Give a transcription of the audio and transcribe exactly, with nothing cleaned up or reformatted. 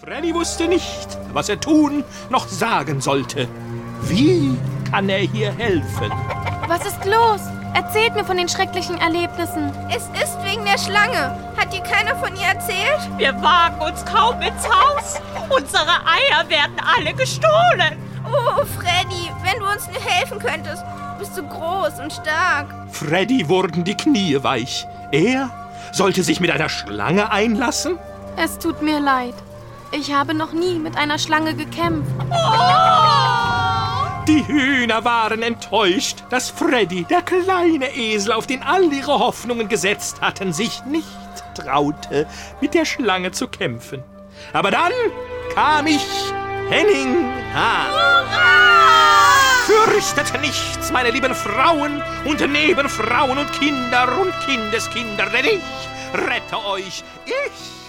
Freddy wusste nicht, was er tun noch sagen sollte. Wie kann er hier helfen? Was ist los? Erzählt mir von den schrecklichen Erlebnissen. Es ist wegen der Schlange. Hat dir keiner von ihr erzählt? Wir wagen uns kaum ins Haus. Unsere Eier werden alle gestohlen. Oh, Freddy, wenn du uns nur helfen könntest. Du bist so groß und stark. Freddy wurden die Knie weich. Er sollte sich mit einer Schlange einlassen? Es tut mir leid. Ich habe noch nie mit einer Schlange gekämpft. Die Hühner waren enttäuscht, dass Freddy, der kleine Esel, auf den all ihre Hoffnungen gesetzt hatten, sich nicht traute, mit der Schlange zu kämpfen. Aber dann kam ich, Henning Hahn. Fürchtet nichts, meine lieben Frauen und Nebenfrauen und Kinder und Kindeskinder, denn ich rette euch, ich